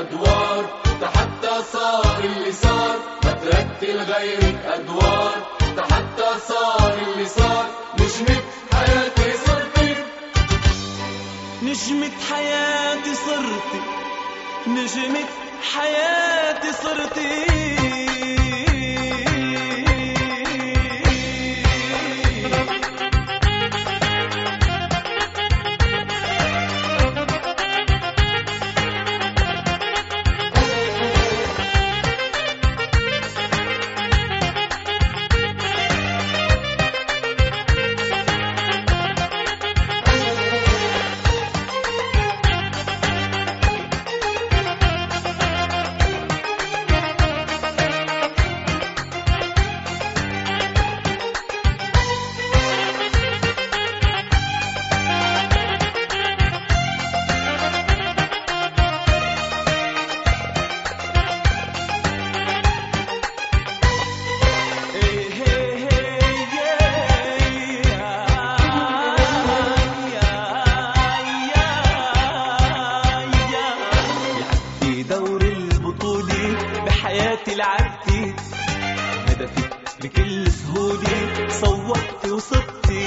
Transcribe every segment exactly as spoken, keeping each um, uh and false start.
أدوار، ده حتى صار اللي صار ما تركت لغيرك أدوار، ده حتى صار اللي صار. نجمة حياتي صرتي، نجمة حياتي صرتي، نجمة حياتي صرتي. لعبتي هدفك بكل سهولة، صوتي وصدتي.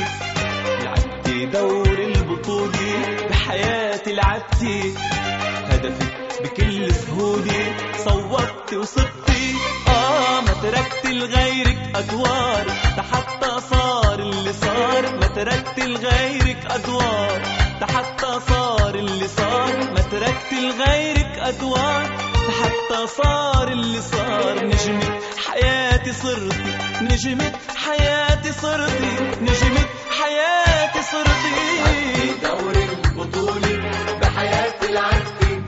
لعبتي دور البطولة بحياتي، لعبتي هدفك بكل سهولة، صوتي وصدتي. آه ما تركت لغيرك أدوار، ده حتى صار اللي صار. ما تركت لغيرك أدوار، ده حتى صار اللي صار. ما تركت لغيرك أدوار، حتى صار اللي صار. نجمة حياتي صرتي، نجمة حياتي صرتي، نجمة حياتي صرتي. دور البطولة بحياتي لعبتي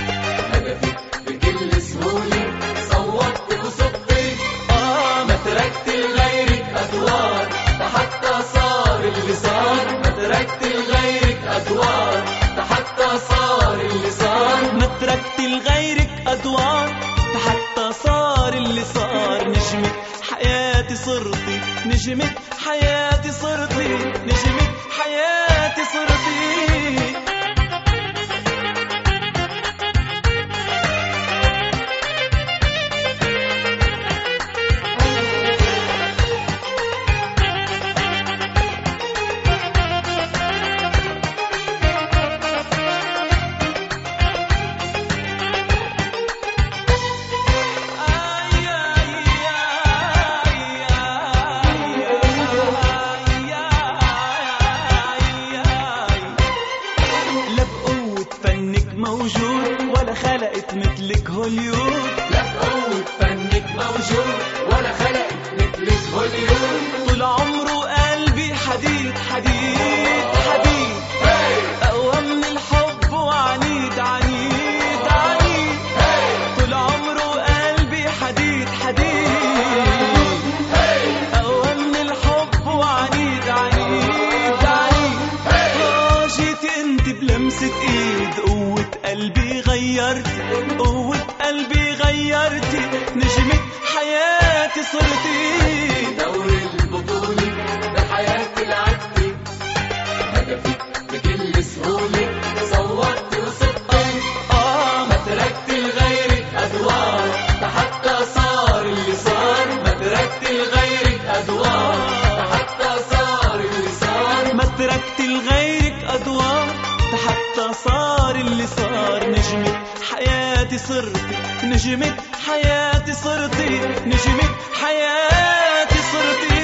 هدفك بكل سهولة، صوتي وصدتي. آه ما تركت لغيرك أدوار، ده حتى صار اللي صار. ما تركت لغيرك أدوار، ده حتى صار اللي صار. ما تركت لغيرك أدوار، حتى صار اللي صار. نجمة حياتي صرتي، نجمة حياتي صرتي، نجمة حياتي صرتي. موجود ولا خلقت مثلك هوليود. لا بقوة فنك موجود ولا خلقت مثلك هوليود. طول عمره قلبي حديد حديد حديد، أقوى من الحب وعنيد عنيد عنيد. طول عمره قلبي حديد حديد، أقوى من الحب وعنيد عنيد عنيد. جيتي انت بلمسة ايد، قوة قلبي غيرتي، قوة قلبي غيرتي. نجمة حياتي صرتي. دور البطولة بحياتي لعبتي هدفك بكل سهولة، صوتي وصدتي. آه ما تركت لغيرك أدوار، ده حتى صار اللي صار. ما تركت لغيرك أدوار، ده حتى صار اللي صار. ما تركت لغيرك أدوار، حتى صار اللي صار. نجمة حياتي صرتي، نجمة حياتي صرتي، نجمة حياتي صرتي.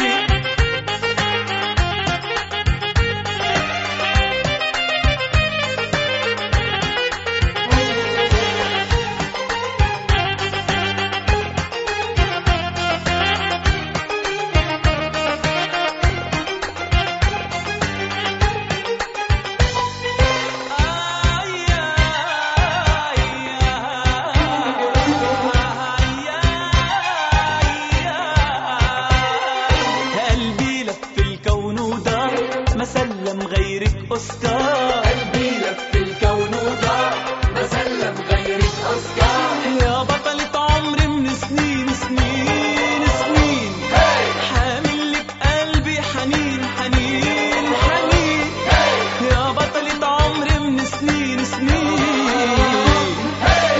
مسلم غيرك أوسكار. قلبي لف الكون وضاع، مسلم غيرك أوسكار. يا بطلة عمري من سنين سنين سنين، حامل لك قلبي حنين حنين حنين. يا بطلة عمري من سنين سنين،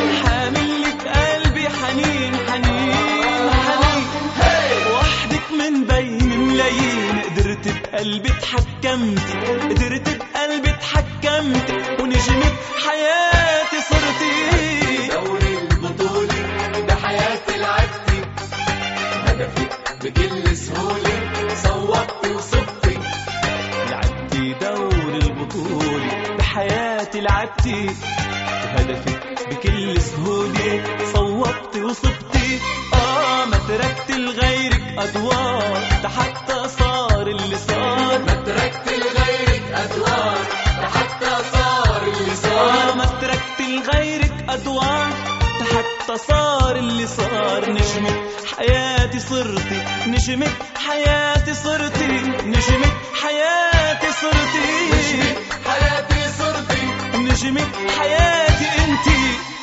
بقلبي اتحكمت، قدرت بقلبي اتحكمت، ونجمت حياتي صرتي. دور البطولة بحياتي لعبتي، هدفك بكل سهولة صوبتي وصبتي. لعبتي دور البطولة بحياتي لعبتي، وهدفك بكل سهولة صوبتي وصبتي. آه ما تركت لغيرك أدوار، ده حتى صار اللي صار. ما تركت لغيرك أدوار، ده حتى صار اللي صار. آه ما تركت لغيرك أدوار، ده حتى صار اللي صار. نجمة حياتي صرتي، نجمة حياتي صرتي، نجمة حياتي صرتي، نجمة حياتي صرتي، نجمة حياتي انتي.